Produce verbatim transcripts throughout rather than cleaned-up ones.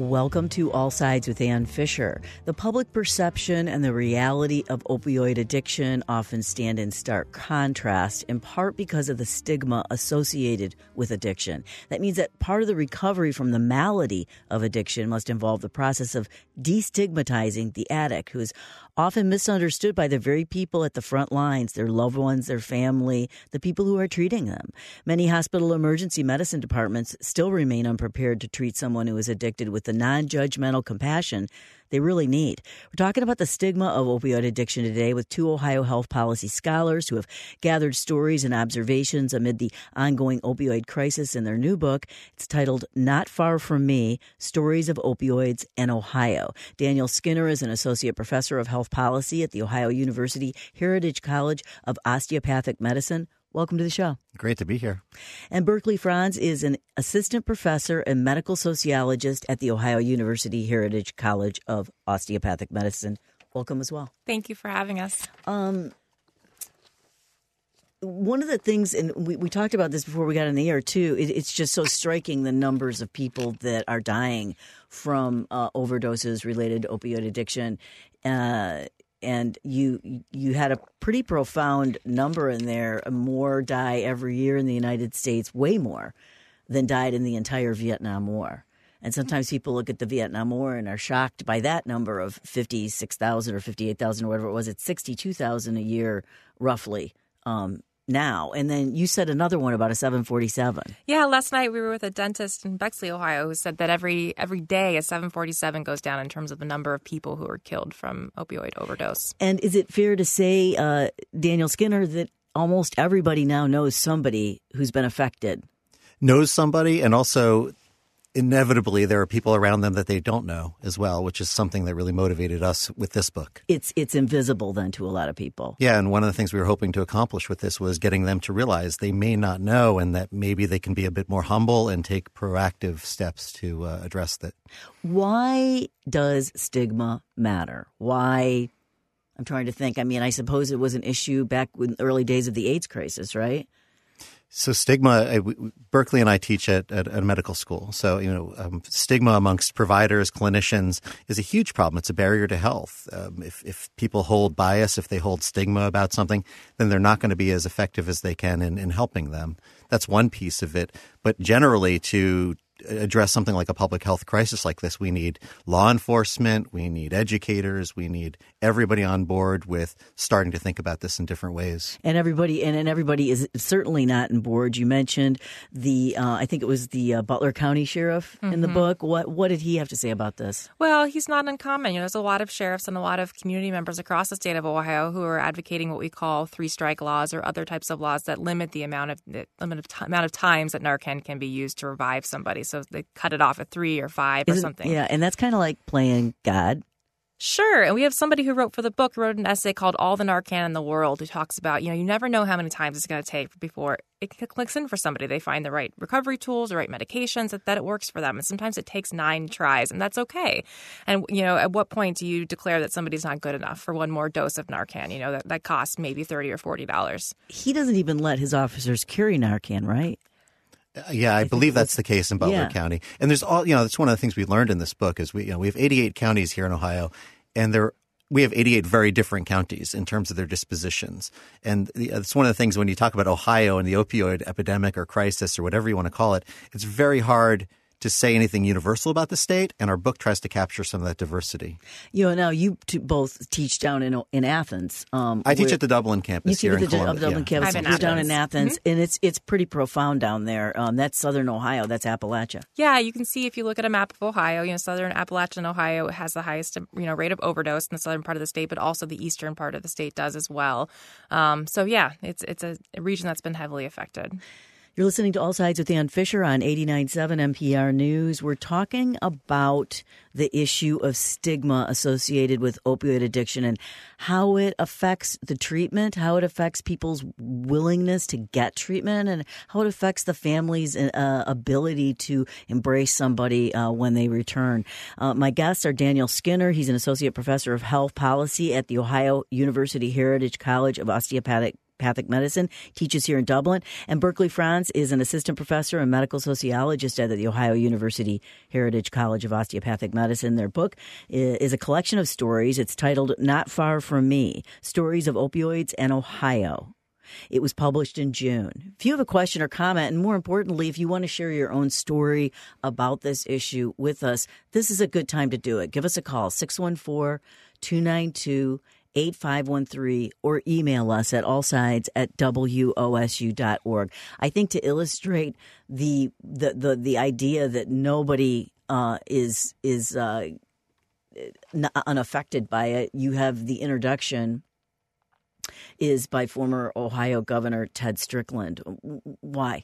Welcome to All Sides with Ann Fisher. The public perception and the reality of opioid addiction often stand in stark contrast, in part because of the stigma associated with addiction. That means that part of the recovery from the malady of addiction must involve the process of destigmatizing the addict, who is often misunderstood by the very people at the front lines, their loved ones, their family, the people who are treating them. Many hospital emergency medicine departments still remain unprepared to treat someone who is addicted with the non-judgmental compassion they really need. We're talking about the stigma of opioid addiction today with two Ohio health policy scholars who have gathered stories and observations amid the ongoing opioid crisis in their new book. It's titled Not Far From Me, Stories of Opioids in Ohio. Daniel Skinner is an associate professor of health policy at the Ohio University Heritage College of Osteopathic Medicine. Welcome to the show. Great to be here. And Berkeley Franz is an assistant professor and medical sociologist at the Ohio University Heritage College of Osteopathic Medicine. Welcome as well. Thank you for having us. Um, one of the things, and we, we talked about this before we got on the air too, it, it's just so striking the numbers of people that are dying from uh, overdoses related to opioid addiction. Uh And you you had a pretty profound number in there. More die every year in the United States, way more than died in the entire Vietnam War. And sometimes people look at the Vietnam War and are shocked by that number of fifty-six thousand or fifty-eight thousand or whatever it was. It's sixty-two thousand a year, roughly, um, now. And then you said another one about a seven forty-seven. Yeah, last night we were with a dentist in Bexley, Ohio, who said that every every day a seven forty-seven goes down in terms of the number of people who are killed from opioid overdose. And is it fair to say, uh, Daniel Skinner, that almost everybody now knows somebody who's been affected? Knows somebody, and also inevitably there are people around them that they don't know as well, which is something that really motivated us with this book. It's it's invisible then to a lot of people. Yeah, and one of the things we were hoping to accomplish with this was getting them to realize they may not know, and that maybe they can be a bit more humble and take proactive steps to uh, address that. Why does stigma matter? Why? I'm trying to think. I mean, I suppose it was an issue back in the early days of the AIDS crisis, right? So stigma, Berkeley and I teach at, at, at a medical school. So, you know, um, stigma amongst providers, clinicians is a huge problem. It's a barrier to health. Um, if, if people hold bias, if they hold stigma about something, then they're not going to be as effective as they can in, in helping them. That's one piece of it. But generally, to address something like a public health crisis like this, we need law enforcement, we need educators, we need everybody on board with starting to think about this in different ways. And everybody, and, and everybody is certainly not on board. You mentioned the, uh, I think it was the uh, Butler County Sheriff mm-hmm. in the book. What what did he have to say about this? Well, he's not uncommon. You know, there's a lot of sheriffs and a lot of community members across the state of Ohio who are advocating what we call three strike laws or other types of laws that limit the amount of the limit of t- amount of times that Narcan can be used to revive somebody. So they cut it off at three or five or Isn't, something. Yeah, and that's kind of like playing God. Sure. And we have somebody who wrote for the book, wrote an essay called All the Narcan in the World, who talks about, you know, you never know how many times it's going to take before it clicks in for somebody. They find the right recovery tools, the right medications, that, that it works for them. And sometimes it takes nine tries, and that's okay. And, you know, at what point do you declare that somebody's not good enough for one more dose of Narcan? You know, that, that costs maybe thirty dollars or forty dollars. He doesn't even let his officers carry Narcan, right? Yeah, I, I believe that's the case in Butler yeah. County. And there's all, you know, that's one of the things we learned in this book is we, you know, we have eighty-eight counties here in Ohio, and there we have eighty-eight very different counties in terms of their dispositions. And it's one of the things when you talk about Ohio and the opioid epidemic or crisis or whatever you want to call it, it's very hard to say anything universal about the state, and our book tries to capture some of that diversity. You know, now you two both teach down in in Athens. Um, I teach at the Dublin campus you here teach in at the Columbus. Dublin yeah. campus. I'm in You're Athens. down in Athens, Mm-hmm. and it's it's pretty profound down there. Um, that's Southern Ohio. That's Appalachia. Yeah, you can see if you look at a map of Ohio, you know, Southern Appalachian Ohio has the highest, you know, rate of overdose in the southern part of the state, but also the eastern part of the state does as well. Um, so yeah, it's it's a region that's been heavily affected. You're listening to All Sides with Ann Fisher on eighty-nine point seven N P R News. We're talking about the issue of stigma associated with opioid addiction and how it affects the treatment, how it affects people's willingness to get treatment, and how it affects the family's uh, ability to embrace somebody uh, when they return. Uh, my guests are Daniel Skinner. He's an associate professor of health policy at the Ohio University Heritage College of Osteopathic Osteopathic Medicine, teaches here in Dublin. And Berkeley Franz is an assistant professor and medical sociologist at the Ohio University Heritage College of Osteopathic Medicine. Their book is a collection of stories. It's titled Not Far From Me, Stories of Opioids and Ohio. It was published in June. If you have a question or comment, and more importantly, if you want to share your own story about this issue with us, this is a good time to do it. Give us a call, six one four, two nine two, eight five one three, or email us at allsides at w o s u dot org. I think to illustrate the the the, the idea that nobody uh, is is uh, unaffected by it, you have the introduction is by former Ohio Governor Ted Strickland. Why?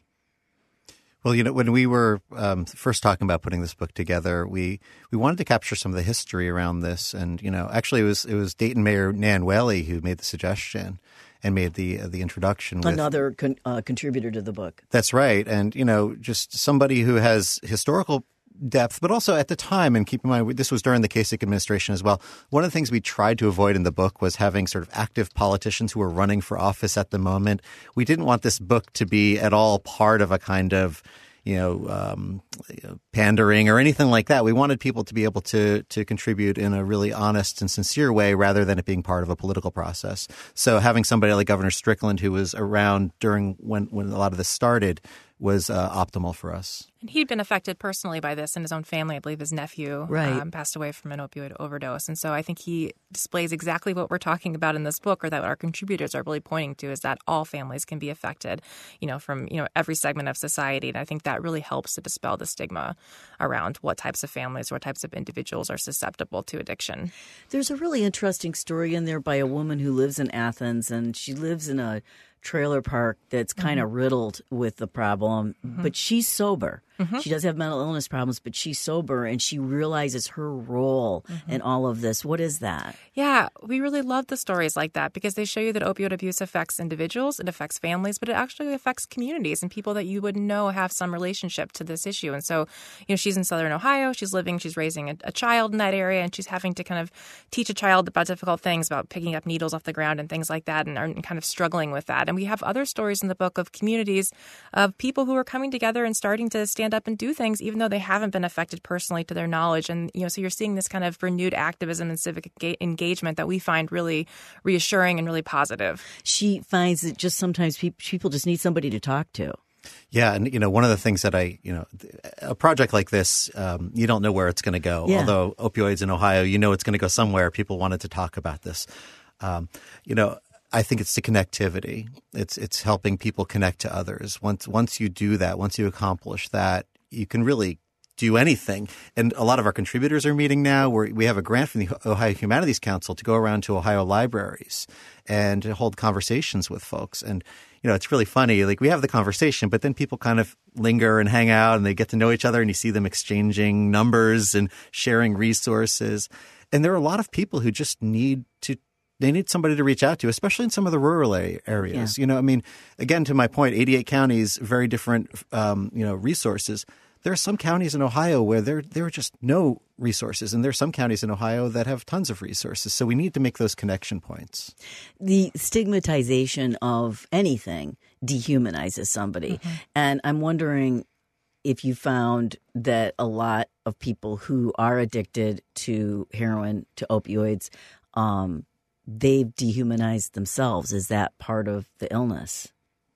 Well, you know, when we were um, first talking about putting this book together, we, we wanted to capture some of the history around this. And, you know, actually it was it was Dayton Mayor Nan Whaley who made the suggestion and made the uh, the introduction. With, Another con- uh, contributor to the book. That's right. And, you know, just somebody who has historical depth, but also at the time, and keep in mind, this was during the Kasich administration as well. One of the things we tried to avoid in the book was having sort of active politicians who were running for office at the moment. We didn't want this book to be at all part of a kind of, you know, um, you know, pandering or anything like that. We wanted people to be able to to contribute in a really honest and sincere way rather than it being part of a political process. So having somebody like Governor Strickland, who was around during when, when a lot of this started, was uh, optimal for us. And he'd been affected personally by this in his own family. I believe his nephew right. um, passed away from an opioid overdose. And so I think he displays exactly what we're talking about in this book, or that our contributors are really pointing to, is that all families can be affected, you know, from, you know, every segment of society. And I think that really helps to dispel the stigma around what types of families, what types of individuals are susceptible to addiction. There's a really interesting story in there by a woman who lives in Athens, and she lives in a trailer park that's kind of mm-hmm. riddled with the problem, mm-hmm. but she's sober. Mm-hmm. She does have mental illness problems, but she's sober, and she realizes her role mm-hmm. in all of this. What is that? Yeah, we really love the stories like that because they show you that opioid abuse affects individuals, it affects families, but it actually affects communities and people that you would know have some relationship to this issue. And so, you know, she's in Southern Ohio, she's living, she's raising a, a child in that area, and she's having to kind of teach a child about difficult things, about picking up needles off the ground and things like that, and are kind of struggling with that. And we have other stories in the book of communities of people who are coming together and starting to stand up and do things, even though they haven't been affected personally to their knowledge. And, you know, so you're seeing this kind of renewed activism and civic engagement that we find really reassuring and really positive. She finds that just sometimes people just need somebody to talk to. Yeah. And, you know, one of the things that I, you know, a project like this, um, you don't know where it's going to go. Yeah. Although opioids in Ohio, you know, it's going to go somewhere. People wanted to talk about this. Um, you know, I think it's the connectivity. It's it's helping people connect to others. Once once you do that, once you accomplish that, you can really do anything. And a lot of our contributors are meeting now. Where we have a grant from the Ohio Humanities Council to go around to Ohio libraries and to hold conversations with folks. And, you know, it's really funny. Like, we have the conversation, but then people kind of linger and hang out and they get to know each other, and you see them exchanging numbers and sharing resources. And there are a lot of people who just need to They need somebody to reach out to, especially in some of the rural areas. Yeah. You know, I mean, again, to my point, eighty-eight counties, very different, um, you know, resources. There are some counties in Ohio where there there are just no resources, and there are some counties in Ohio that have tons of resources. So we need to make those connection points. The stigmatization of anything dehumanizes somebody. Mm-hmm. And I'm wondering if you found that a lot of people who are addicted to heroin, to opioids, um, they've dehumanized themselves. Is that part of the illness?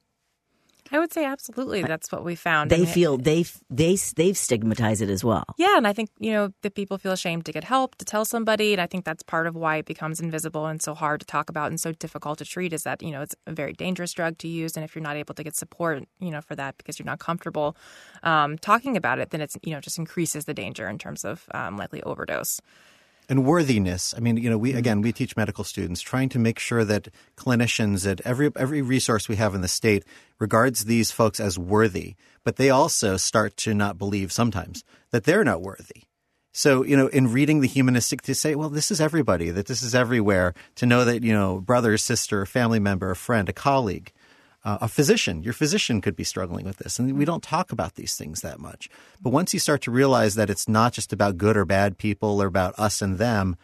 I would say absolutely. That's what we found. They I mean, feel they they they've stigmatized it as well. Yeah, and I think, you know, that people feel ashamed to get help, to tell somebody, and I think that's part of why it becomes invisible and so hard to talk about and so difficult to treat, is that, you know, it's a very dangerous drug to use, and if you're not able to get support, you know, for that because you're not comfortable um, talking about it, then it's, you know, just increases the danger in terms of um, likely overdose. And worthiness. I mean, you know, we again, we teach medical students, trying to make sure that clinicians at every every resource we have in the state regards these folks as worthy. But they also start to not believe sometimes that they're not worthy. So, you know, in reading the humanistic, to say, well, this is everybody, that this is everywhere, to know that, you know, brother, sister, family member, a friend, a colleague, uh, a physician, your physician could be struggling with this. And we don't talk about these things that much. But once you start to realize that it's not just about good or bad people or about us and them,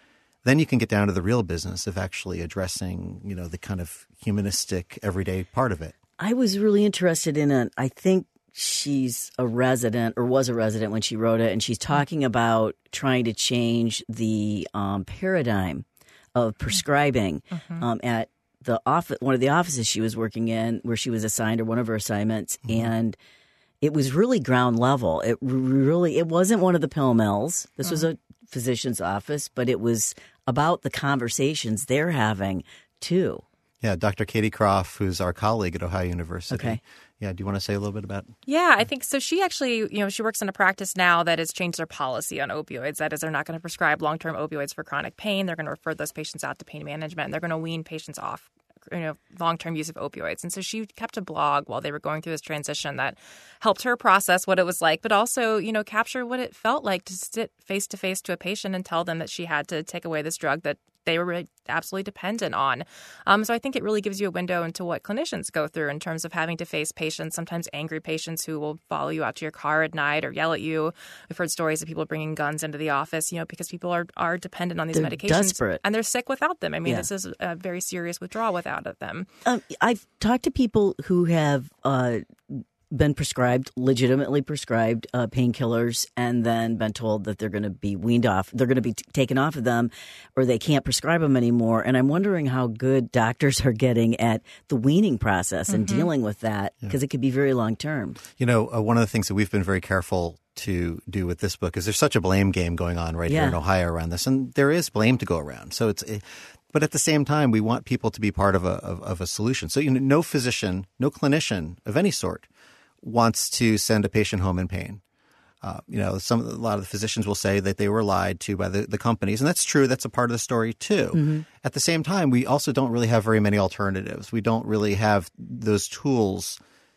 then you can get down to the real business of actually addressing, you know, the kind of humanistic, everyday part of it. I was really interested in it. I think she's a resident or was a resident when she wrote it, and she's talking about trying to change the um, paradigm of prescribing mm-hmm. um, at the office, one of the offices she was working in, where she was assigned, or one of her assignments, mm-hmm. and it was really ground level. It really, it wasn't one of the pill mills. This mm-hmm. was a physician's office, but it was about the conversations they're having too. Yeah, Doctor Katie Croft, who's our colleague at Ohio University. Okay. Yeah, do you want to say a little bit about? Yeah, I think so. She actually, you know, she works in a practice now that has changed their policy on opioids. That is, they're not going to prescribe long-term opioids for chronic pain. They're going to refer those patients out to pain management, and they're going to wean patients off, you know, long-term use of opioids. And so she kept a blog while they were going through this transition that helped her process what it was like, but also, you know, capture what it felt like to sit face-to-face to a patient and tell them that she had to take away this drug that they were really absolutely dependent on. Um, so I think it really gives you a window into what clinicians go through in terms of having to face patients, sometimes angry patients who will follow you out to your car at night or yell at you. We've heard stories of people bringing guns into the office, you know, because people are, are dependent on these they're medications. Desperate. And they're sick without them. I mean, yeah. this is a very serious withdrawal without them. Um, I've talked to people who have uh, been prescribed, legitimately prescribed uh, painkillers, and then been told that they're going to be weaned off. They're going to be t- taken off of them, or they can't prescribe them anymore. And I'm wondering how good doctors are getting at the weaning process and mm-hmm. dealing with that, because yeah. it could be very long term. You know, uh, one of the things that we've been very careful to do with this book is there's such a blame game going on right yeah. here in Ohio around this, and there is blame to go around. So it's. It, But at the same time, we want people to be part of a of, of a solution. So you know, no physician, no clinician of any sort wants to send a patient home in pain. Uh, you know, some a lot of the physicians will say that they were lied to by the, the companies, and that's true. That's a part of the story too. Mm-hmm. At the same time, we also don't really have very many alternatives. We don't really have those tools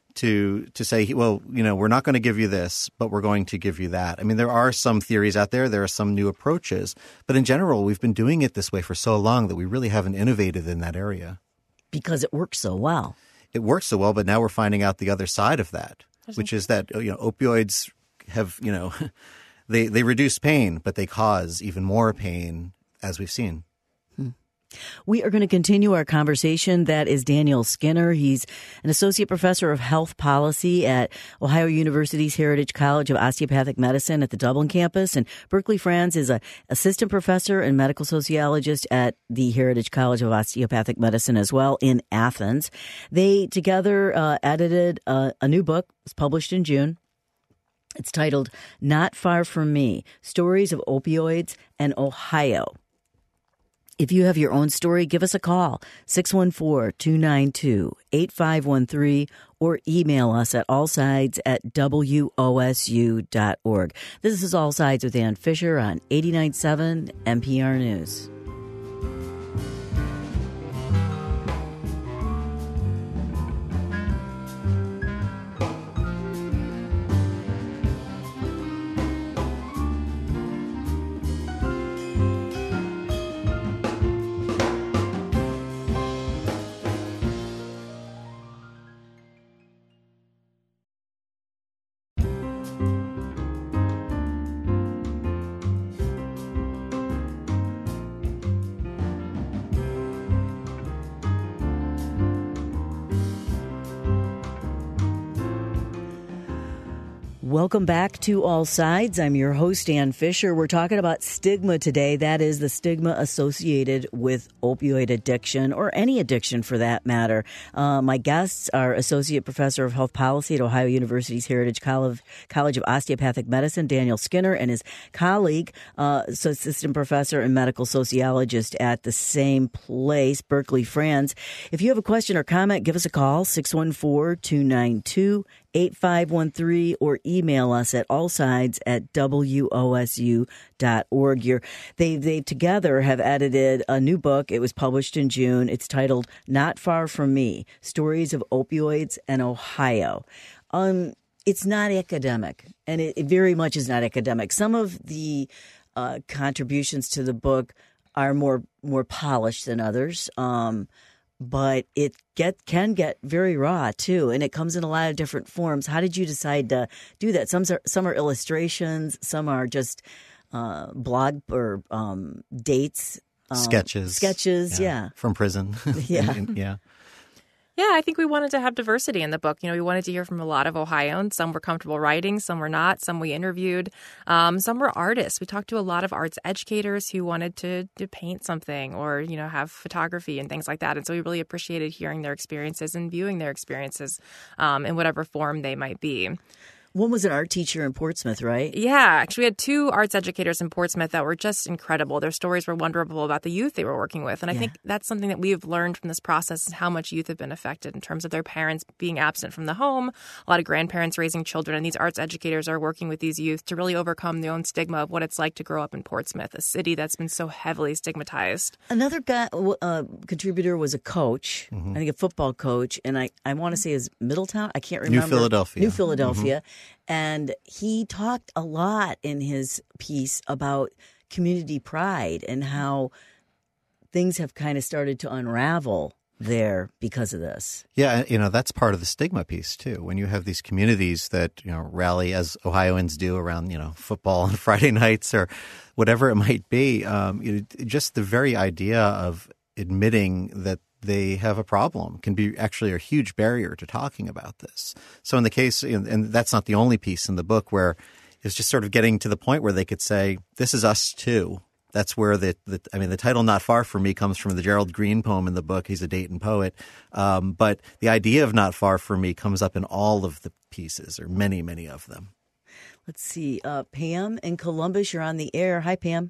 to to say, well, you know, we're not going to give you this, but we're going to give you that. I mean, there are some theories out there. There are some new approaches. But in general, we've been doing it this way for so long that we really haven't innovated in that area. Because it works so well. It works so well, but now we're finding out the other side of that, There's which is that, you know, opioids have, you know, they, they reduce pain, but they cause even more pain, as we've seen. We are going to continue our conversation. That is Daniel Skinner. He's an associate professor of health policy at Ohio University's Heritage College of Osteopathic Medicine at the Dublin campus. And Berkeley Franz is an assistant professor and medical sociologist at the Heritage College of Osteopathic Medicine as well in Athens. They together uh, edited uh, a new book. It was published in June. It's titled Not Far From Me, Stories of Opioids and Ohio. If you have your own story, give us a call, six one four, two nine two, eight five one three, or email us at allsides at W O S U dot org. This is All Sides with Ann Fisher on eighty-nine point seven N P R News. Welcome back to All Sides. I'm your host, Ann Fisher. We're talking about stigma today. That is the stigma associated with opioid addiction, or any addiction for that matter. Uh, my guests are Associate Professor of Health Policy at Ohio University's Heritage College of Osteopathic Medicine, Daniel Skinner, and his colleague, uh, Assistant Professor and Medical Sociologist at the same place, Berkeley Franz. If you have a question or comment, give us a call, six one four, two nine two, eight five one three, or email us at allsides at W O S U dot org. You're, they, they together have edited a new book. It was published in June. It's titled Not Far From Me, Stories of Opioids and Ohio. Um, it's not academic, and it, it very much is not academic. Some of the uh, contributions to the book are more more polished than others. Um But it get can get very raw, too, and it comes in a lot of different forms. How did you decide to do that? Some are, some are illustrations, some are just uh, blog or um, dates. um, sketches. Sketches, yeah. yeah. From prison. Yeah. and, and, yeah. Yeah, I think we wanted to have diversity in the book. You know, we wanted to hear from a lot of Ohioans. Some were comfortable writing, some were not. Some we interviewed. Um, some were artists. We talked to a lot of arts educators who wanted to, to paint something or, you know, have photography and things like that. And so we really appreciated hearing their experiences and viewing their experiences um, in whatever form they might be. One was an art teacher in Portsmouth, right? Yeah, actually, we had two arts educators in Portsmouth that were just incredible. Their stories were wonderful about the youth they were working with. And I Yeah. think that's something that we've learned from this process is how much youth have been affected in terms of their parents being absent from the home, a lot of grandparents raising children. And these arts educators are working with these youth to really overcome their own stigma of what it's like to grow up in Portsmouth, a city that's been so heavily stigmatized. Another guy, uh, contributor was a coach, Mm-hmm. I think a football coach, and I, I want to say is Middletown. I can't remember. New Philadelphia. New Philadelphia. And he talked a lot in his piece about community pride and how things have kind of started to unravel there because of this. Yeah, you know, that's part of the stigma piece, too. When you have these communities that, you know, rally as Ohioans do around, you know, football on Friday nights or whatever it might be, um, you know, just the very idea of admitting that they have a problem can be actually a huge barrier to talking about this. So in the case, and that's not the only piece in the book where it's just sort of getting to the point where they could say, this is us too. That's where the, the I mean, the title Not Far From Me comes from the Gerald Green poem in the book. He's a Dayton poet. Um, but the idea of Not Far From Me comes up in all of the pieces, or many, many of them. Let's see. Uh, Pam in Columbus, you're on the air. Hi, Pam.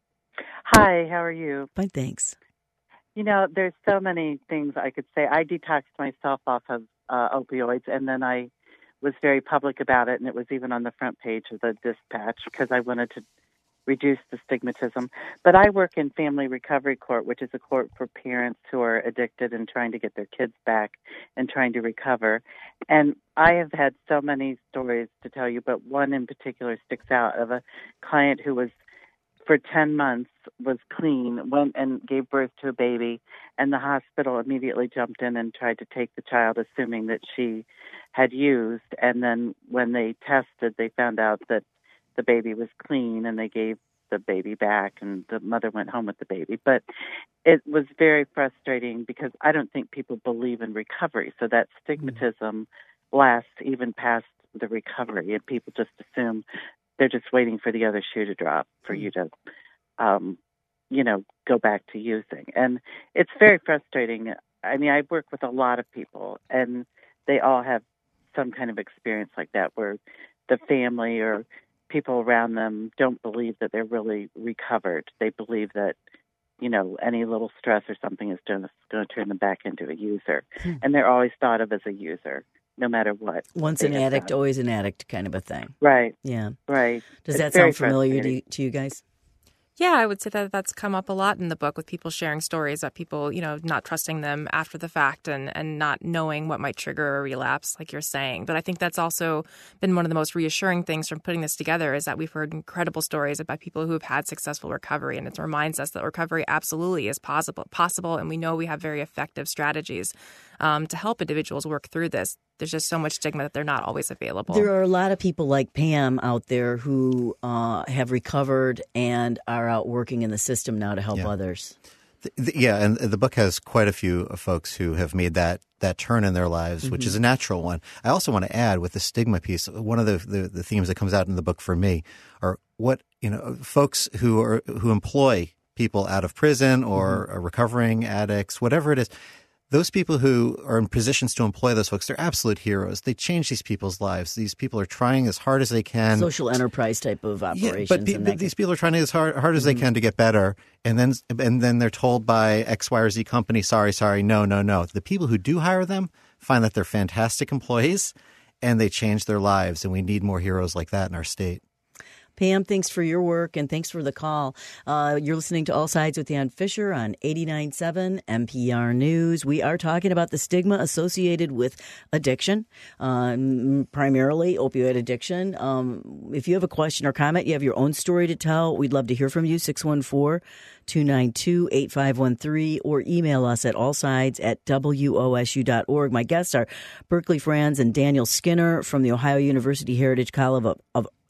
Hi, how are you? Fine, thanks. You know, there's so many things I could say. I detoxed myself off of uh, opioids, and then I was very public about it, and it was even on the front page of the Dispatch because I wanted to reduce the stigmatism. But I work in Family Recovery Court, which is a court for parents who are addicted and trying to get their kids back and trying to recover. And I have had so many stories to tell you, but one in particular sticks out of a client who was for ten months, was clean, went and gave birth to a baby, and the hospital immediately jumped in and tried to take the child, assuming that she had used. And then when they tested, they found out that the baby was clean, and they gave the baby back, and the mother went home with the baby. But it was very frustrating because I don't think people believe in recovery, so that stigmatism lasts even past the recovery, and people just assume they're just waiting for the other shoe to drop for you to, um, you know, go back to using. And it's very frustrating. I mean, I work with a lot of people, and they all have some kind of experience like that where the family or people around them don't believe that they're really recovered. They believe that, you know, any little stress or something is going to turn them back into a user. Hmm. And they're always thought of as a user, no matter what. Once an addict, done. Always an addict kind of a thing. Right. Yeah. Right. Does it's that sound familiar to you, to you guys? Yeah, I would say that that's come up a lot in the book with people sharing stories about people, you know, not trusting them after the fact and, and not knowing what might trigger a relapse, like you're saying. But I think that's also been one of the most reassuring things from putting this together is that we've heard incredible stories about people who have had successful recovery. And it reminds us that recovery absolutely is possible, possible and we know we have very effective strategies um, to help individuals work through this. There's just so much stigma that they're not always available. There are a lot of people like Pam out there who uh, have recovered and are out working in the system now to help yeah. others. The, the, yeah, and the book has quite a few folks who have made that that turn in their lives, mm-hmm. which is a natural one. I also want to add with the stigma piece, one of the, the, the themes that comes out in the book for me are what, you know, folks who are who employ people out of prison or mm-hmm. are recovering addicts, whatever it is. Those people who are in positions to employ those folks, they're absolute heroes. They change these people's lives. These people are trying as hard as they can. Social enterprise type of operations. Yeah, but, pe- but these people are trying as hard, hard as mm-hmm. they can to get better. And then and then they're told by X, Y, or Z company, sorry, sorry, no, no, no. The people who do hire them find that they're fantastic employees and they change their lives. And we need more heroes like that in our state. Pam, thanks for your work and thanks for the call. Uh, you're listening to All Sides with Ann Fisher on eighty-nine point seven N P R News. We are talking about the stigma associated with addiction, uh, primarily opioid addiction. Um, if you have a question or comment, you have your own story to tell, we'd love to hear from you, six one four, two nine two, eight five one three, or email us at allsides at W O S U dot org. My guests are Berkeley Franz and Daniel Skinner from the Ohio University Heritage College of, of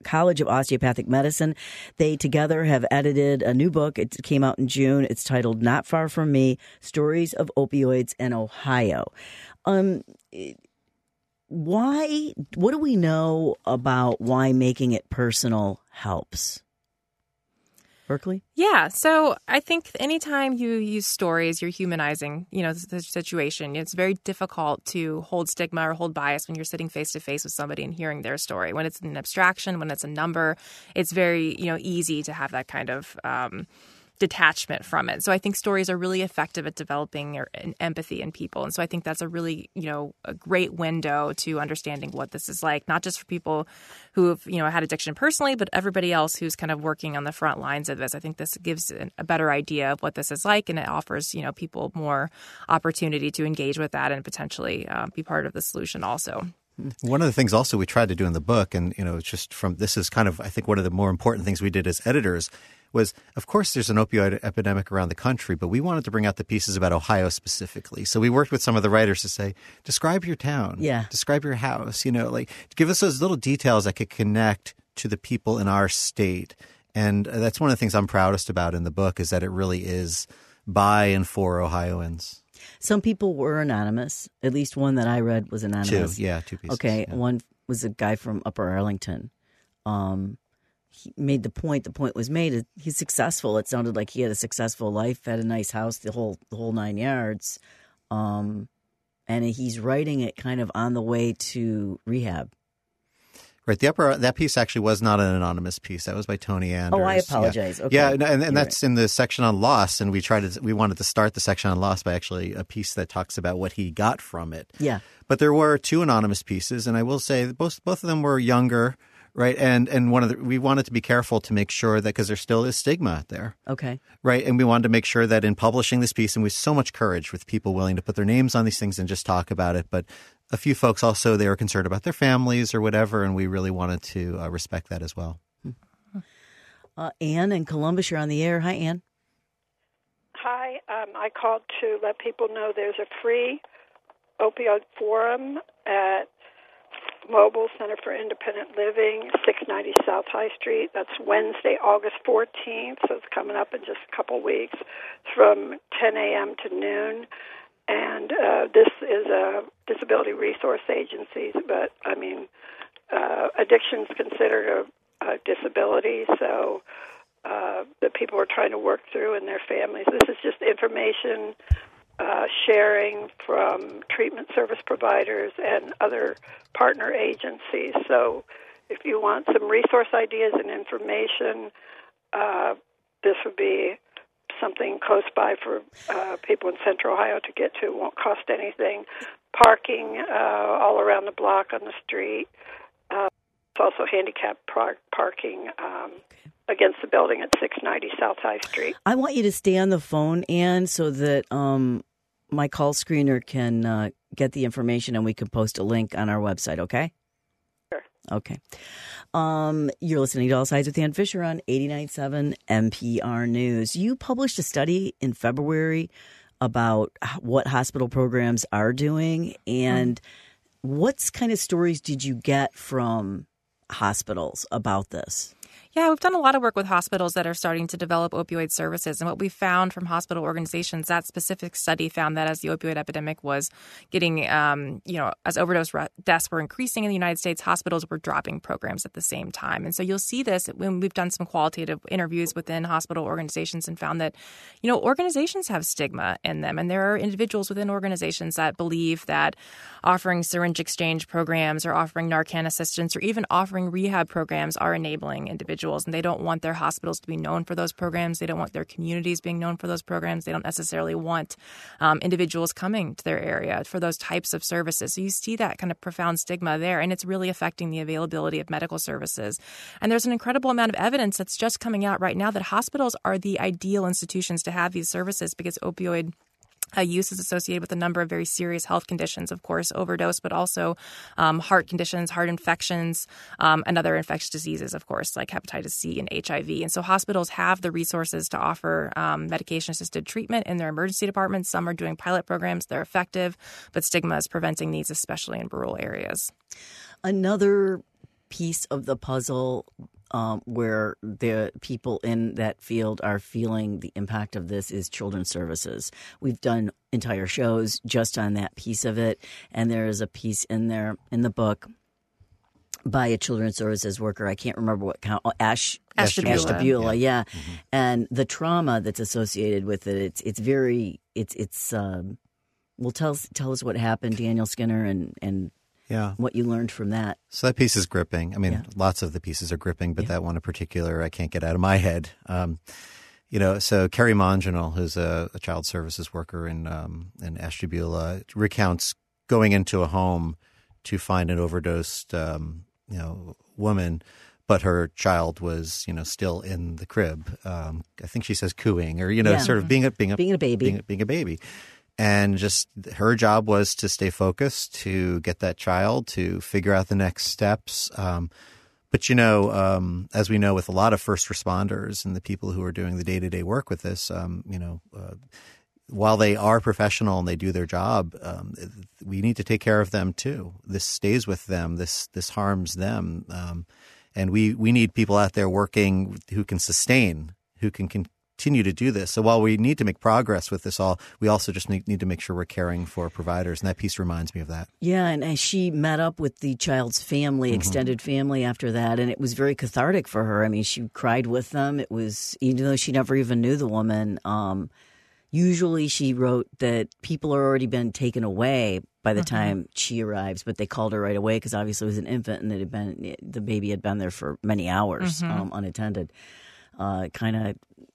College of Osteopathic Medicine. They together have edited a new book. It came out in June. It's titled Not Far From Me, Stories of Opioids in Ohio. Um, why, what do we know about why making it personal helps? Berkeley? Yeah. So I think anytime you use stories, you're humanizing, you know, the situation. It's very difficult to hold stigma or hold bias when you're sitting face to face with somebody and hearing their story. When it's an abstraction, when it's a number, it's very, you know, easy to have that kind of um, detachment from it. So I think stories are really effective at developing an empathy in people. And so I think that's a really, you know, a great window to understanding what this is like, not just for people who have, you know, had addiction personally, but everybody else who's kind of working on the front lines of this. I think this gives a better idea of what this is like, and it offers, you know, people more opportunity to engage with that and potentially uh, be part of the solution also. One of the things also we tried to do in the book, and, you know, it's just from this is kind of, I think, one of the more important things we did as editors was, of course, there's an opioid epidemic around the country, but we wanted to bring out the pieces about Ohio specifically. So we worked with some of the writers to say, describe your town, yeah, describe your house, you know, like give us those little details that could connect to the people in our state. And that's one of the things I'm proudest about in the book is that it really is by and for Ohioans. Some people were anonymous. At least one that I read was anonymous. Two, yeah, two pieces. Okay, yeah. One was a guy from Upper Arlington. Um, he made the point. The point was made. He's successful. It sounded like he had a successful life, had a nice house, the whole the whole nine yards. Um, and he's writing it kind of on the way to rehab. Right. The upper that piece actually was not an anonymous piece. That was by Tony Anders. Oh, I apologize. Yeah, okay. yeah and, and, and that's right. in the section on loss. And we tried to we wanted to start the section on loss by actually a piece that talks about what he got from it. Yeah. But there were two anonymous pieces, and I will say that both both of them were younger, right? And and one of the we wanted to be careful to make sure that because there still is stigma out there. Okay. Right. And we wanted to make sure that in publishing this piece, and with so much courage with people willing to put their names on these things and just talk about it, but a few folks also, they were concerned about their families or whatever, and we really wanted to uh, respect that as well. Uh, Ann in Columbus, you're on the air. Hi, Ann. Hi. Um, I called to let people know there's a free opioid forum at Mobile Center for Independent Living, six ninety South High Street. That's Wednesday, August fourteenth, so it's coming up in just a couple weeks, from ten a.m. to noon. And uh, this is a disability resource agency, but, I mean, uh, addiction is considered a, a disability, so uh, that people are trying to work through in their families. This is just information uh, sharing from treatment service providers and other partner agencies. So if you want some resource ideas and information, uh, this would be something close by for uh, people in Central Ohio to get to. It won't cost anything. Parking uh, all around the block on the street. Uh, it's also handicap par- parking um, okay. against the building at six ninety South High Street. I want you to stay on the phone, Ann, so that um, my call screener can uh, get the information and we can post a link on our website, okay? Sure. Okay. Um, you're listening to All Sides with Ann Fisher on eighty-nine point seven N P R News. You published a study in February about what hospital programs are doing, and mm-hmm. what kind of stories did you get from hospitals about this? Yeah, we've done a lot of work with hospitals that are starting to develop opioid services. And what we found from hospital organizations, that specific study found that as the opioid epidemic was getting, um, you know, as overdose deaths were increasing in the United States, hospitals were dropping programs at the same time. And so you'll see this when we've done some qualitative interviews within hospital organizations and found that, you know, organizations have stigma in them. And there are individuals within organizations that believe that offering syringe exchange programs or offering Narcan assistance or even offering rehab programs are enabling individuals. And they don't want their hospitals to be known for those programs. They don't want their communities being known for those programs. They don't necessarily want um, individuals coming to their area for those types of services. So you see that kind of profound stigma there, and it's really affecting the availability of medical services. And there's an incredible amount of evidence that's just coming out right now that hospitals are the ideal institutions to have these services because opioid Uh, use is associated with a number of very serious health conditions, of course, overdose, but also um, heart conditions, heart infections, um, and other infectious diseases, of course, like hepatitis C and H I V. And so hospitals have the resources to offer um, medication-assisted treatment in their emergency departments. Some are doing pilot programs. They're effective, but stigma is preventing these, especially in rural areas. Another piece of the puzzle um, where the people in that field are feeling the impact of this is children's services. We've done entire shows just on that piece of it, and there is a piece in there in the book by a children's services worker. I can't remember what count. Oh, Ash Ashtabula. Ashtabula, yeah. yeah. Mm-hmm. And the trauma that's associated with it, it's it's very it's it's. Um, well, tell us tell us what happened, Daniel Skinner, and and. Yeah. What you learned from that. So that piece is gripping. I mean, Yeah. lots of the pieces are gripping, but Yeah. that one in particular I can't get out of my head. Um, you know, so Kerry Monginal, who's a, a child services worker in um, in Ashtabula, recounts going into a home to find an overdosed, um, you know, woman, but her child was, you know, still in the crib. Um, I think she says cooing, or you know, Yeah. sort of being a being a Being a baby. being, being a baby. And just her job was to stay focused, to get that child, to figure out the next steps. Um, but, you know, um, as we know with a lot of first responders and the people who are doing the day-to-day work with this, um, you know, uh, while they are professional and they do their job, um, we need to take care of them too. This stays with them. This this harms them. Um, and we, we need people out there working who can sustain, who can continue continue to do this. So while we need to make progress with this all, we also just need, need to make sure we're caring for providers. And that piece reminds me of that. Yeah, and, and she met up with the child's family, Mm-hmm. extended family after that, and it was very cathartic for her. I mean, she cried with them. It was, even though she never even knew the woman, um, usually she wrote that people are already been taken away by the Mm-hmm. time she arrives, but they called her right away because obviously it was an infant and it had been, the baby had been there for many hours Mm-hmm. um, unattended. Uh, kind of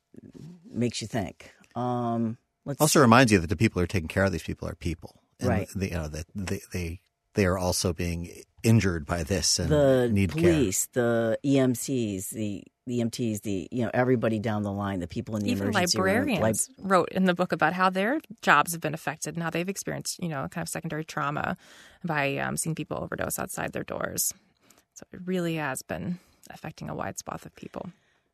makes you think. Um, let's Also reminds you that the people who are taking care of these people are people. And Right. They, you know, that they, they, they are also being injured by this and the need police, the E M Cs, the the E M Ts, the you know everybody down the line, the people in the Even emergency room. librarians Lib- wrote in the book about how their jobs have been affected and how they've experienced, you know, kind of secondary trauma by um, seeing people overdose outside their doors. So it really has been affecting a wide swath of people.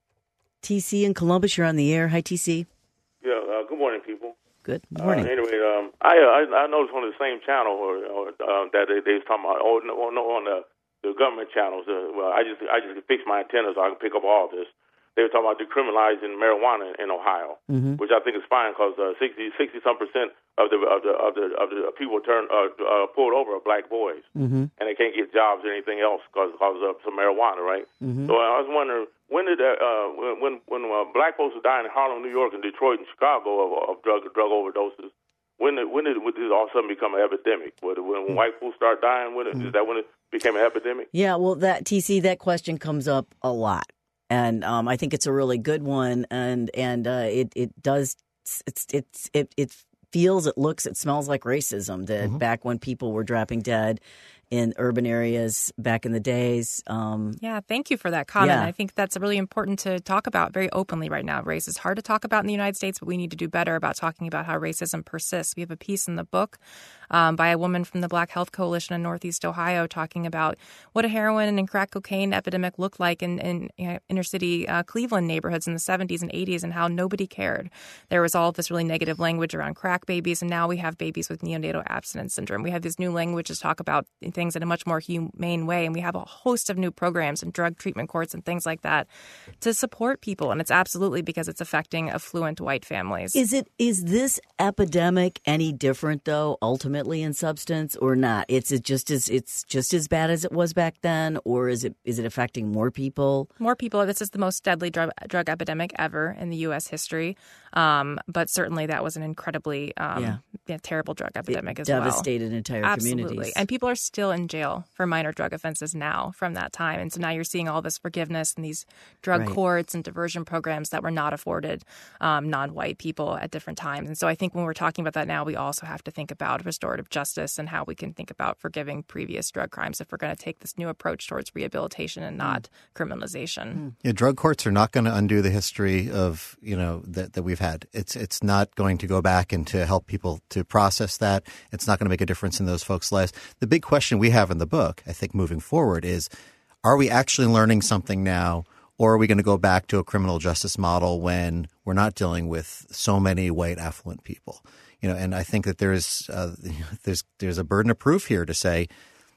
T C in Columbus, you're on the air. Hi, T C. Yeah, uh, good morning, people. Good morning. Uh, anyway, um, I, uh, I I noticed on the same channel or, or, uh, that they, they was talking about, oh, no, no, on the, the government channels. Uh, well, I just I just fix my antennas so I can pick up all this. They were talking about decriminalizing marijuana in Ohio, Mm-hmm. which I think is fine because uh, sixty, sixty some percent of the of the of the of the people turn uh, uh, pulled over are black boys, Mm-hmm. and they can't get jobs or anything else because of some marijuana, right? Mm-hmm. So I was wondering, when did that, uh, when when uh, black folks were dying in Harlem, New York, and Detroit, and Chicago of, of drug drug overdoses? When did when did, when did it all of a sudden become an epidemic? When, when white folks start dying, when it, is that when it became an epidemic? Yeah, well, that T C, that question comes up a lot, and um, I think it's a really good one, and and uh, it it does it's it's it it feels, it looks, it smells like racism. That Mm-hmm. back when people were dropping dead in urban areas back in the days. Um, Yeah, thank you for that comment. Yeah. I think that's really important to talk about very openly right now. Race is hard to talk about in the United States, but we need to do better about talking about how racism persists. We have a piece in the book um, by a woman from the Black Health Coalition in Northeast Ohio talking about what a heroin and crack cocaine epidemic looked like in, in you know, inner city uh, Cleveland neighborhoods in the seventies and eighties and how nobody cared. There was all this really negative language around crack babies, and now we have babies with neonatal abstinence syndrome. We have this new language to talk about things in a much more humane way, and we have a host of new programs and drug treatment courts and things like that to support people, and it's absolutely because it's affecting affluent white families. Is it is this epidemic any different though, ultimately in substance, or not? It's it just as it's just as bad as it was back then, or is it is it affecting more people? More people. This is the most deadly drug, drug epidemic ever in the U S history, um, but certainly that was an incredibly um, Yeah. yeah, terrible drug epidemic It as well. devastated entire Absolutely. communities. And people are still in jail for minor drug offenses now from that time. And so now you're seeing all this forgiveness and these drug Right. courts and diversion programs that were not afforded um, non-white people at different times. And so I think when we're talking about that now, we also have to think about restorative justice and how we can think about forgiving previous drug crimes if we're going to take this new approach towards rehabilitation and not criminalization. Yeah, drug courts are not going to undo the history of, you know, that, that we've had. It's it's not going to go back and to help people to process that. It's not going to make a difference in those folks' lives. The big question we have in the book, I think, moving forward is, are we actually learning something now, or are we going to go back to a criminal justice model when we're not dealing with so many white affluent people? You know, and I think that there's uh, there's there's a burden of proof here to say,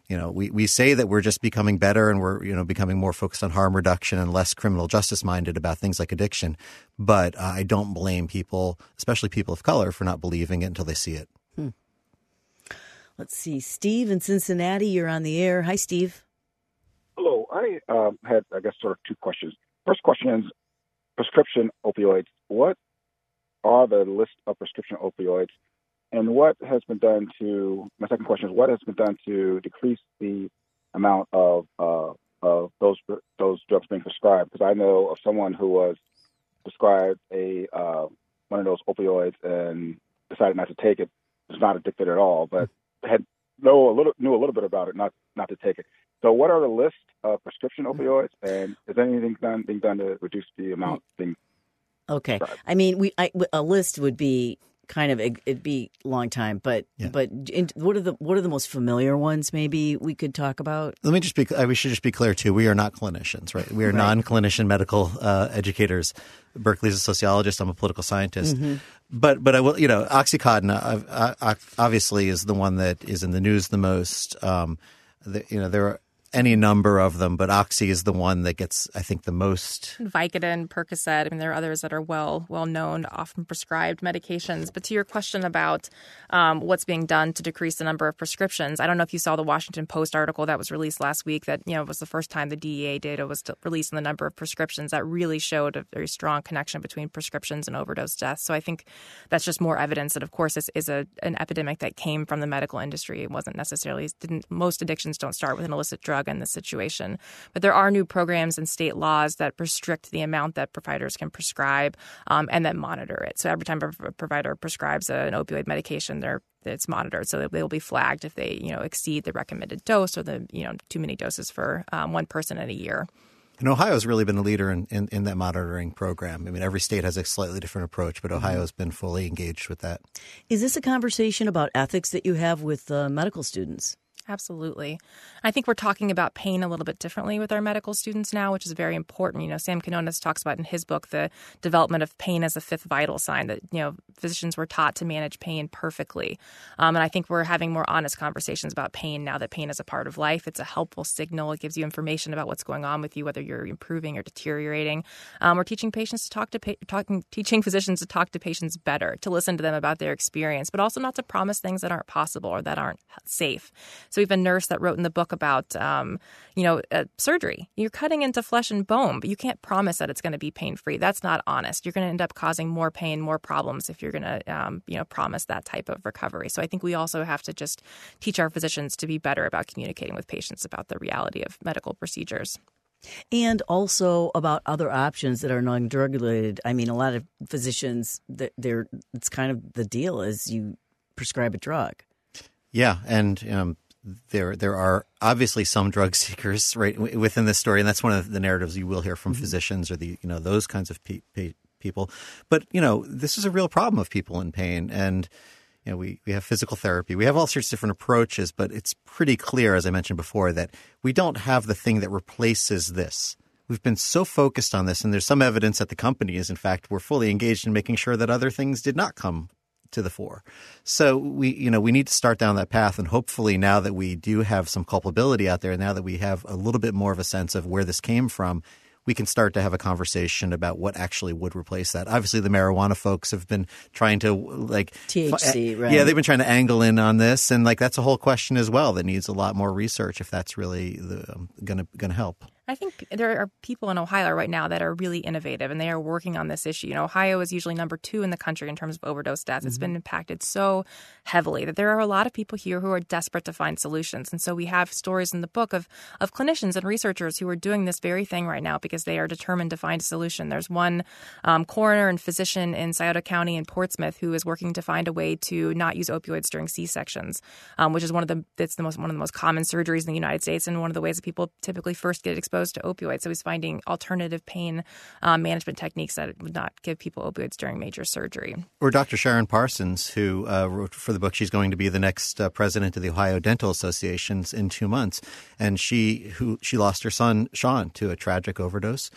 You know, we, we say that we're just becoming better and we're, you know, becoming more focused on harm reduction and less criminal justice minded about things like addiction. But uh, I don't blame people, especially people of color, for not believing it until they see it. Hmm. Let's see. Steve in Cincinnati, you're on the air. Hi, Steve. Hello. I uh, had, I guess, sort of two questions. First question is prescription opioids. What are the list of prescription opioids? And what has been done to, my second question is, what has been done to decrease the amount of uh, of those those drugs being prescribed? Because I know of someone who was prescribed a uh, one of those opioids and decided not to take it. Was not addicted at all, but had know a little knew a little bit about it, not not to take it. So, what are the list of prescription opioids, and is anything done being done to reduce the amount being Okay, prescribed? I mean, we I, a list would be. Kind of, it'd be a long time, but Yeah. but in, what are the what are the most familiar ones? Maybe we could talk about. Let me just be. We should just be clear too. We are not clinicians, right? We are Right. non-clinician medical uh, educators. Berkeley's a sociologist. I'm a political scientist. Mm-hmm. But but I will. You know, OxyContin uh, uh, obviously is the one that is in the news the most. Um, the, you know, there are any number of them, but Oxy is the one that gets, I think, the most. Vicodin, Percocet. I mean, there are others that are well well known, often prescribed medications. But to your question about um, what's being done to decrease the number of prescriptions, I don't know if you saw the Washington Post article that was released last week. That you know was the first time the D E A data was released on the number of prescriptions. That really showed a very strong connection between prescriptions and overdose deaths. So I think that's just more evidence that, of course, this is a an epidemic that came from the medical industry. It wasn't necessarily didn't most addictions don't start with an illicit drug in this situation. But there are new programs and state laws that restrict the amount that providers can prescribe um, and that monitor it. So every time a provider prescribes an opioid medication, they're it's monitored, so they will be flagged if they, you know, exceed the recommended dose or the, you know, too many doses for um, one person in a year. And Ohio's really been a leader in, in, in that monitoring program. I mean, every state has a slightly different approach, but Ohio's been fully engaged with that. Is this a conversation about ethics that you have with uh, medical students? Absolutely. I think we're talking about pain a little bit differently with our medical students now, which is very important. You know, Sam Quinones talks about in his book the development of pain as a fifth vital sign, that, you know, physicians were taught to manage pain perfectly. Um, and I think we're having more honest conversations about pain now that pain is a part of life. It's a helpful signal. It gives you information about what's going on with you, whether you're improving or deteriorating. Um, we're teaching patients to talk to pa- talking, teaching physicians to talk to patients better, to listen to them about their experience, but also not to promise things that aren't possible or that aren't safe. So we have a nurse that wrote in the book about, um, you know, uh, surgery. You're cutting into flesh and bone, but you can't promise that it's going to be pain-free. That's not honest. You're going to end up causing more pain, more problems if you're going to, um, you know, promise that type of recovery. So I think we also have to just teach our physicians to be better about communicating with patients about the reality of medical procedures. And also about other options that are non-drug related. I mean, a lot of physicians, they're, it's kind of the deal is you prescribe a drug. Yeah, and um, there there are obviously some drug seekers right within this story, and that's one of the narratives you will hear from mm-hmm. physicians or the you know those kinds of pe- pe- people. But you know, this is a real problem of people in pain, and you know, we we have physical therapy, we have all sorts of different approaches, but it's pretty clear, as I mentioned before, that we don't have the thing that replaces this. We've been so focused on this, and there's some evidence that the company is, in fact, we're fully engaged in making sure that other things did not come to the fore. So we, you know, we need to start down that path, and hopefully now that we do have some culpability out there, now that we have a little bit more of a sense of where this came from, we can start to have a conversation about what actually would replace that. Obviously, the marijuana folks have been trying to like T H C, right? Yeah, they've been trying to angle in on this, and like that's a whole question as well that needs a lot more research if that's really um, going to going to help. I think there are people in Ohio right now that are really innovative, and they are working on this issue. You know, Ohio is usually number two in the country in terms of overdose deaths. Mm-hmm. It's been impacted so heavily that there are a lot of people here who are desperate to find solutions. And so we have stories in the book of, of clinicians and researchers who are doing this very thing right now because they are determined to find a solution. There's one um, coroner and physician in Scioto County in Portsmouth who is working to find a way to not use opioids during C-sections, um, which is one of the it's the most one of the most common surgeries in the United States and one of the ways that people typically first get exposed to opioids. So he's finding alternative pain um, management techniques that would not give people opioids during major surgery. Or Doctor Sharon Parsons, who uh, wrote for the book, she's going to be the next uh, president of the Ohio Dental Association in two months. And she who she lost her son, Sean, to a tragic overdose.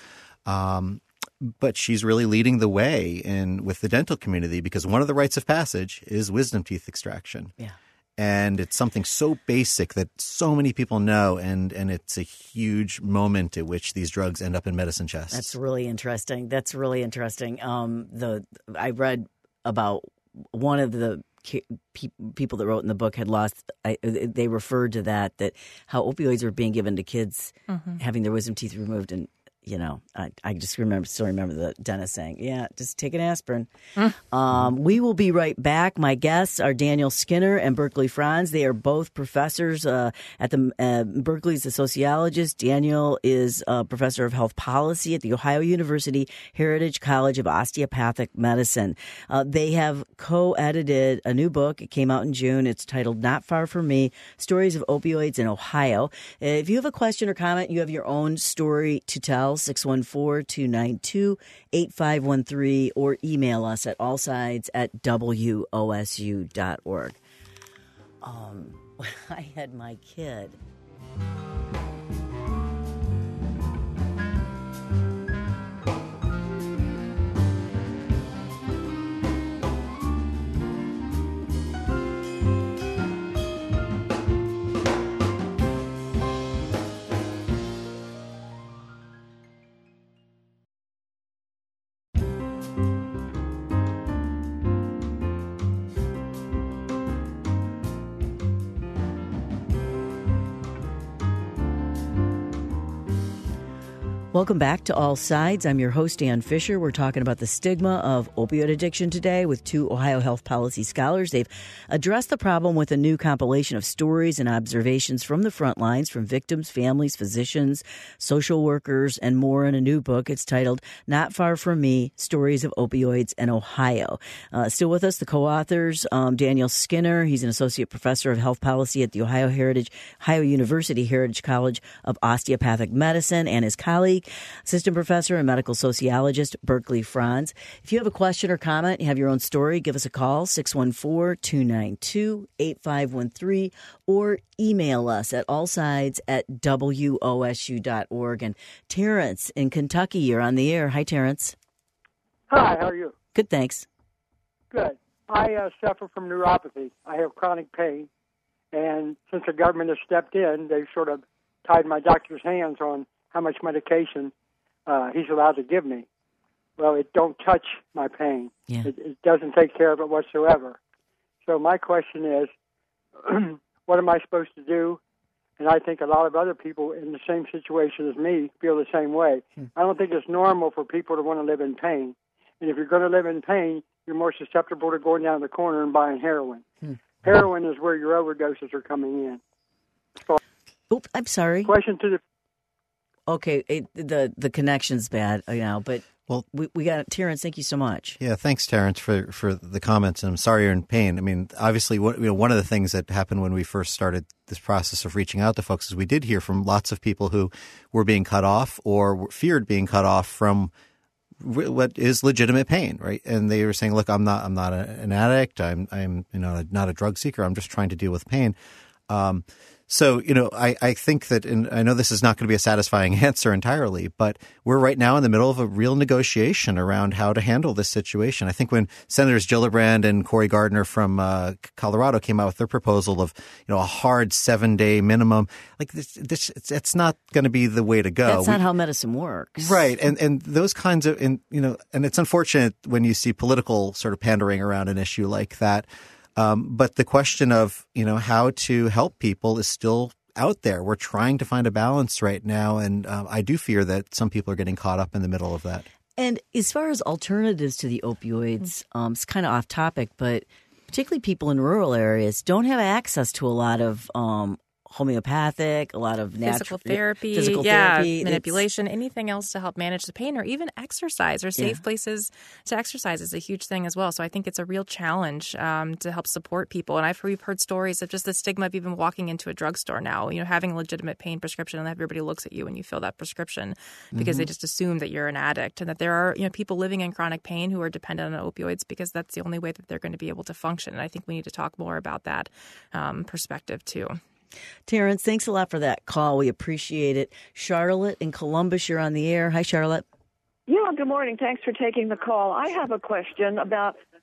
Um, but she's really leading the way in with the dental community because one of the rites of passage is wisdom teeth extraction. Yeah. And it's something so basic that so many people know, and, and it's a huge moment at which these drugs end up in medicine chests. That's really interesting. That's really interesting. Um, the I read about one of the pe- people that wrote in the book had lost. I, they referred to that that how opioids were being given to kids mm-hmm. having their wisdom teeth removed, and you know, I, I just remember, still remember the dentist saying, yeah, just take an aspirin. Mm. Um, we will be right back. My guests are Daniel Skinner and Berkeley Franz. They are both professors uh, at the uh, Berkeley's a sociologist. Daniel is a professor of health policy at the Ohio University Heritage College of Osteopathic Medicine. Uh, they have co-edited a new book. It came out in June. It's titled Not Far From Me, Stories of Opioids in Ohio. If you have a question or comment, you have your own story to tell, six one four, two nine two, eight five one three, or email us at allsides at W O S U dot org. Um, I had my kid. Welcome back to All Sides. I'm your host, Ann Fisher. We're talking about the stigma of opioid addiction today with two Ohio health policy scholars. They've addressed the problem with a new compilation of stories and observations from the front lines, from victims, families, physicians, social workers, and more in a new book. It's titled Not Far From Me, Stories of Opioids in Ohio. Uh, still with us, the co-authors, um, Daniel Skinner. He's an associate professor of health policy at the Ohio Heritage, Ohio University Heritage College of Osteopathic Medicine, and his colleague, assistant professor and medical sociologist, Berkeley Franz. If you have a question or comment, you have your own story, give us a call, six one four, two nine two, eight five one three, or email us at allsides at W O S U dot org. And Terrence in Kentucky, you're on the air. Hi, Terrence. Hi, how are you? Good, thanks. Good. I uh, suffer from neuropathy. I have chronic pain, and since the government has stepped in, they've sort of tied my doctor's hands on how much medication uh, he's allowed to give me. Well, it don't touch my pain. Yeah. It, it doesn't take care of it whatsoever. So my question is, what am I supposed to do? And I think a lot of other people in the same situation as me feel the same way. Hmm. I don't think it's normal for people to want to live in pain. And if you're going to live in pain, you're more susceptible to going down the corner and buying heroin. Hmm. Heroin is where your overdoses are coming in. So, Oop, I'm sorry. Question to the Okay, it, the the connection's bad, you know, but well, we, we got it. Terrence, thank you so much. Yeah, thanks, Terrence, for, for the comments. And I'm sorry you're in pain. I mean, obviously, what, you know, one of the things that happened when we first started this process of reaching out to folks is we did hear from lots of people who were being cut off or feared being cut off from what is legitimate pain, right? And they were saying, "Look, I'm not I'm not a, an addict. I'm I'm you know not a drug seeker. I'm just trying to deal with pain." Um, So, you know, I, I think that, and I know this is not going to be a satisfying answer entirely, but we're right now in the middle of a real negotiation around how to handle this situation. I think when Senators Gillibrand and Cory Gardner from uh, Colorado came out with their proposal of, you know, a hard seven-day minimum, like this, this it's, it's not going to be the way to go. That's not we, how medicine works. Right. And and those kinds of, and, you know, and it's unfortunate when you see political sort of pandering around an issue like that. Um, but the question of, you know, how to help people is still out there. We're trying to find a balance right now. And um, I do fear that some people are getting caught up in the middle of that. And as far as alternatives to the opioids, um, it's kind of off topic, but particularly people in rural areas don't have access to a lot of um, homeopathic, a lot of natural physical therapy, physical yeah, therapy, manipulation, it's, anything else to help manage the pain, or even exercise or safe yeah. places to exercise is a huge thing as well. So I think it's a real challenge um, to help support people. And I've we've heard stories of just the stigma of even walking into a drugstore now, you know, having a legitimate pain prescription, and everybody looks at you when you fill that prescription because mm-hmm. they just assume that you're an addict, and that there are, you know, people living in chronic pain who are dependent on opioids because that's the only way that they're going to be able to function. And I think we need to talk more about that um, perspective too. Terrence, thanks a lot for that call. We appreciate it. Charlotte in Columbus, you're on the air. Hi, Charlotte. Yeah, good morning. Thanks for taking the call. I have a question about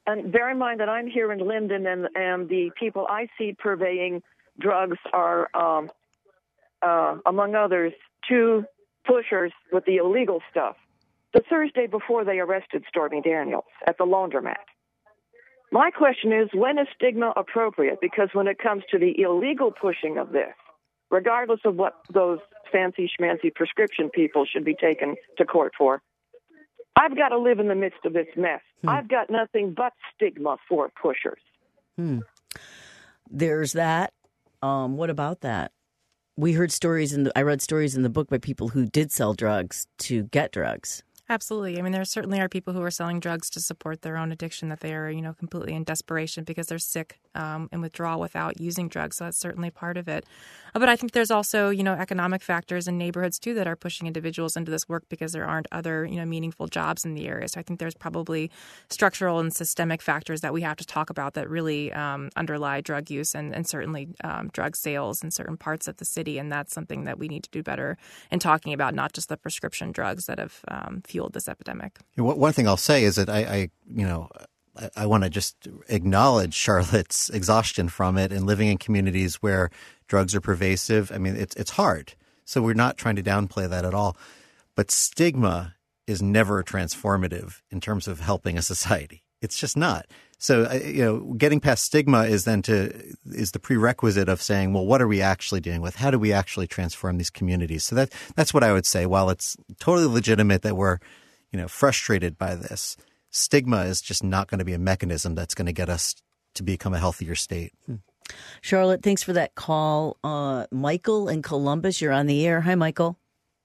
and bear in mind that I'm here in Linden, and, and the people I see purveying drugs are, um, uh, among others, two pushers with the illegal stuff. The Thursday before they arrested Stormy Daniels at the laundromat. My question is, when is stigma appropriate? Because when it comes to the illegal pushing of this, regardless of what those fancy schmancy prescription people should be taken to court for, I've got to live in the midst of this mess. Hmm. I've got nothing but stigma for pushers. Hmm. There's that. Um, what about that? We heard stories, in the, I read stories in the book by people who did sell drugs to get drugs. Absolutely. I mean, there certainly are people who are selling drugs to support their own addiction, that they are, you know, completely in desperation because they're sick um, and withdraw without using drugs. So that's certainly part of it. Uh, but I think there's also, you know, economic factors in neighborhoods, too, that are pushing individuals into this work because there aren't other, you know, meaningful jobs in the area. So I think there's probably structural and systemic factors that we have to talk about that really um, underlie drug use and, and certainly um, drug sales in certain parts of the city. And that's something that we need to do better in talking about, not just the prescription drugs that have um, fueled this epidemic. One thing I'll say is that I, I you know, I, I want to just acknowledge Charlotte's exhaustion from it and living in communities where drugs are pervasive. I mean, it's it's hard. So we're not trying to downplay that at all. But stigma is never transformative in terms of helping a society. It's just not. So, you know, getting past stigma is then to is the prerequisite of saying, well, what are we actually dealing with? How do we actually transform these communities? So that that's what I would say. While it's totally legitimate that we're, you know, frustrated by this, stigma is just not going to be a mechanism that's going to get us to become a healthier state. Hmm. Charlotte, thanks for that call. Uh, Michael in Columbus, you're on the air. Hi, Michael.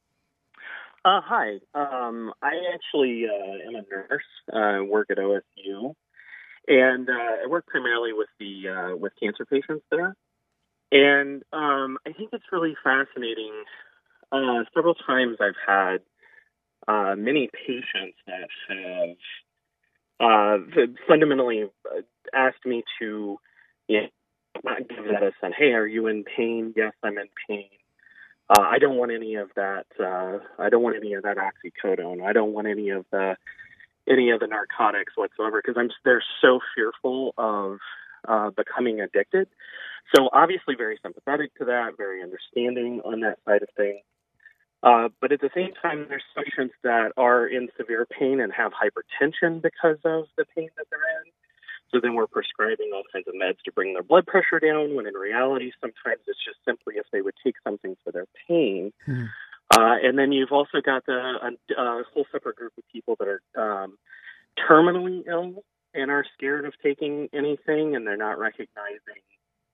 Uh, hi. Um, I actually uh, am a nurse. I uh, work at O S U, and uh, I work primarily with the uh, with cancer patients there. And um, I think it's really fascinating. Uh, several times I've had uh, many patients that have uh, fundamentally asked me to, you know, give medicine. Hey, are you in pain? Yes, I'm in pain. Uh, I don't want any of that. Uh, I don't want any of that oxycodone. I don't want any of the any of the narcotics whatsoever because I'm they're so fearful of uh, becoming addicted. So obviously, very sympathetic to that, very understanding on that side of things. Uh, but at the same time, there's patients that are in severe pain and have hypertension because of the pain that they're in. So then we're prescribing all kinds of meds to bring their blood pressure down, when in reality, sometimes it's just simply if they would take something for their pain. Mm. Uh, and then you've also got the, a, a whole separate group of people that are um, terminally ill and are scared of taking anything, and they're not recognizing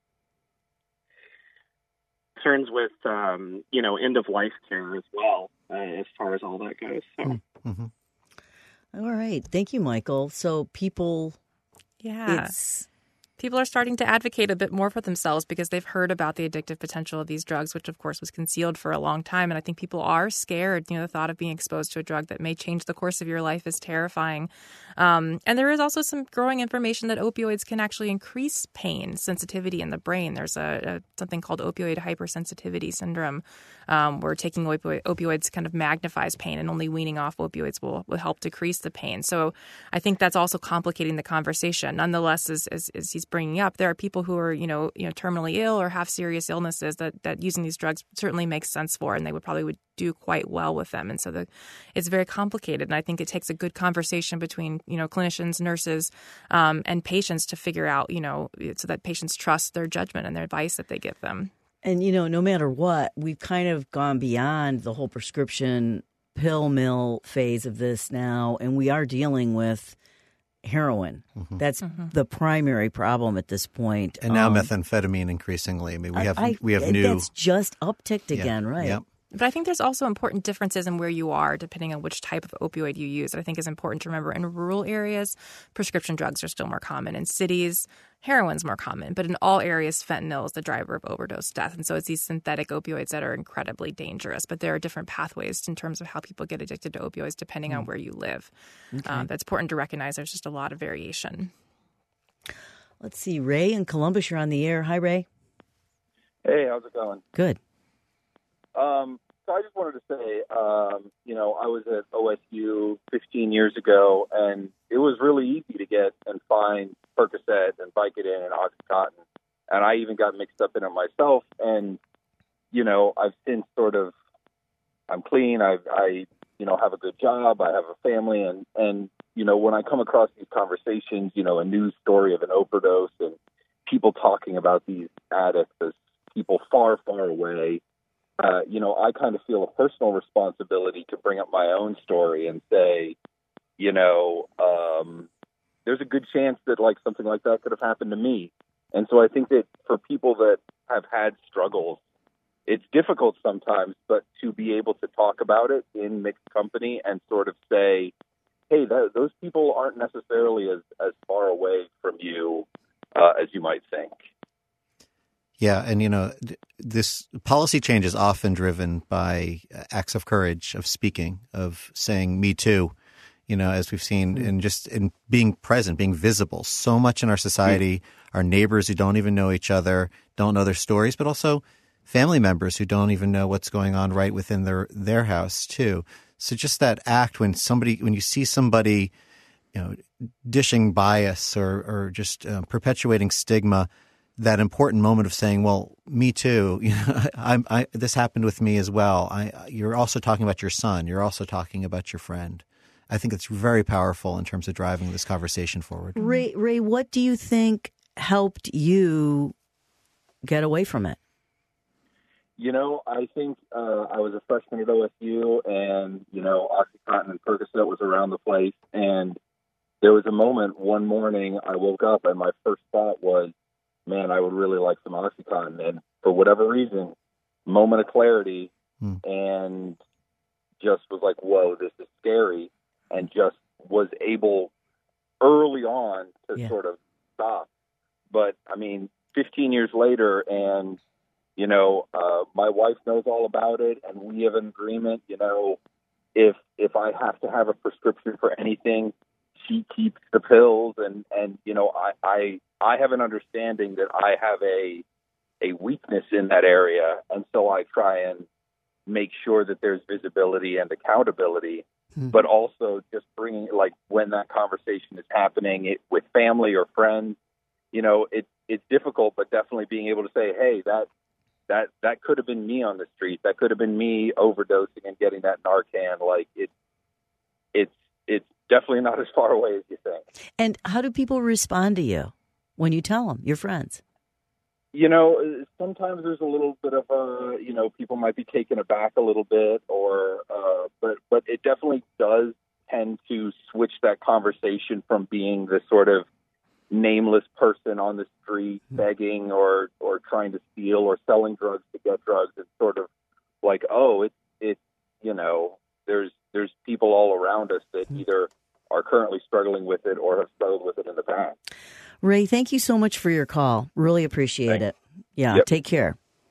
concerns with, um, you know, end-of-life care as well, uh, as far as all that goes. So. Mm-hmm. All right. Thank you, Michael. So people... Yeah. It's, people are starting to advocate a bit more for themselves because they've heard about the addictive potential of these drugs, which, of course, was concealed for a long time. And I think people are scared. You know, the thought of being exposed to a drug that may change the course of your life is terrifying. Um, and there is also some growing information that opioids can actually increase pain sensitivity in the brain. There's a, a something called opioid hypersensitivity syndrome, um, where taking opioid, opioids kind of magnifies pain, and only weaning off opioids will, will help decrease the pain. So I think that's also complicating the conversation. Nonetheless, as, as, as he's bringing up, there are people who are, you know, you know, terminally ill or have serious illnesses that, that using these drugs certainly makes sense for, and they would probably would do quite well with them. And so the, it's very complicated. And I think it takes a good conversation between, you know, clinicians, nurses, um, and patients to figure out, you know, so that patients trust their judgment and their advice that they give them. And, you know, no matter what, we've kind of gone beyond the whole prescription pill mill phase of this now, and we are dealing with heroin. Mm-hmm. That's mm-hmm. the primary problem at this point. And now um, methamphetamine increasingly. I mean, we have I, I, we have new. That's just upticked yeah, again, right? Yep. But I think there's also important differences in where you are depending on which type of opioid you use. I think it's important to remember in rural areas, prescription drugs are still more common. In cities, heroin's more common. But in all areas, fentanyl is the driver of overdose death. And so it's these synthetic opioids that are incredibly dangerous. But there are different pathways in terms of how people get addicted to opioids depending mm. on where you live. Okay. Um, that's important to recognize. There's just a lot of variation. Let's see. Ray in Columbus, you're on the air. Hi, Ray. Hey, how's it going? Good. Um, so I just wanted to say, um, you know, I was at O S U fifteen years ago, and it was really easy to get and find got mixed up in it myself. And, you know, I've since sort of, I'm clean. I, I, you know, have a good job. I have a family. And, and, you know, when I come across these conversations, you know, a news story of an overdose and people talking about these addicts as people far, far away, uh, you know, I kind of feel a personal responsibility to bring up my own story and say, you know, um, there's a good chance that like something like that could have happened to me. And so I think that for people that have had struggles, it's difficult sometimes, but to be able to talk about it in mixed company and sort of say, hey, that, those people aren't necessarily as, as far away from you uh, as you might think. Yeah, and, you know, this policy change is often driven by acts of courage, of speaking, of saying, me too, you know, as we've seen, mm-hmm. and just in being present, being visible. So much in our society, mm-hmm. our neighbors who don't even know each other, don't know their stories, but also family members who don't even know what's going on right within their, their house too. So just that act when somebody, when you see somebody, you know, dishing bias or, or just uh, perpetuating stigma, that important moment of saying, well, me too, you know, I, I, this happened with me as well. I, you're also talking about your son. You're also talking about your friend. I think it's very powerful in terms of driving this conversation forward. Ray, Ray, what do you think helped you get away from it? You know, I think uh, I was a freshman at O S U, and, you know, OxyContin and Percocet was around the place. And there was a moment one morning I woke up and my first thought was, man, I would really like some OxyContin. And for whatever reason, moment of clarity, hmm. and just was like, whoa, this is scary. And just was able early on to yeah. sort of stop. But, I mean, fifteen years later, and you know, uh, my wife knows all about it, and we have an agreement. You know, if if I have to have a prescription for anything, she keeps the pills, and, and you know, I, I I have an understanding that I have a a weakness in that area, and so I try and make sure that there's visibility and accountability, hmm. but also just bringing, like, when that conversation is happening it, with family or friends, you know, it, it's difficult, but definitely being able to say, hey, that. That that could have been me on the street. That could have been me overdosing and getting that Narcan. Like it, it's it's definitely not as far away as you think. And how do people respond to you when you tell them, your friends? You know, sometimes there's a little bit of a, you know, people might be taken aback a little bit, or uh, but but it definitely does tend to switch that conversation from being the sort of nameless person on the street begging or, or trying to steal or selling drugs to get drugs. It's sort of like, oh, it's, it's, you know, there's, there's people all around us that either are currently struggling with it or have struggled with it in the past. Ray, thank you so much for your call. Really appreciate Thanks. it. Yeah. Yep. Take care.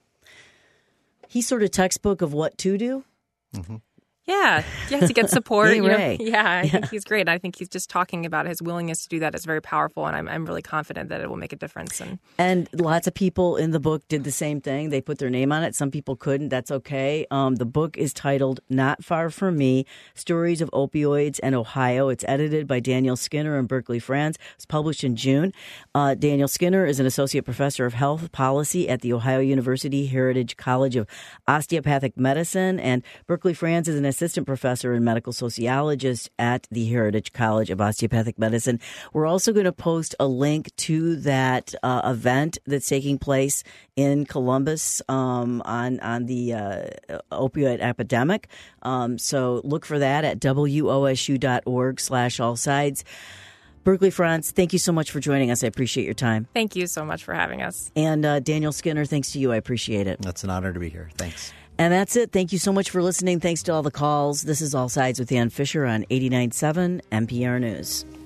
He's sort of textbook of what to do. Mm-hmm. Yeah, yeah, to get support. Hey, you know? Ray. Yeah, I yeah. think he's great. I think he's just talking about his willingness to do that is very powerful, and I'm I'm really confident that it will make a difference. And and lots of people in the book did the same thing. They put their name on it. Some people couldn't. That's okay. Um, the book is titled "Not Far From Me: Stories of Opioids and Ohio." It's edited by Daniel Skinner in Berkeley, France. It's published in June. Uh, Daniel Skinner is an associate professor of health policy at the Ohio University Heritage College of Osteopathic Medicine, and Berkeley, France is an assistant professor and medical sociologist at the Heritage College of Osteopathic Medicine. We're also going to post a link to that uh, event that's taking place in Columbus um, on on the uh, opioid epidemic. Um, so look for that at wosu.org slash all sides. Berkeley, France, thank you so much for joining us. I appreciate your time. Thank you so much for having us. And uh, Daniel Skinner, thanks to you. I appreciate it. That's an honor to be here. Thanks. And that's it. Thank you so much for listening. Thanks to all the calls. This is All Sides with Ann Fisher on eighty-nine point seven N P R News.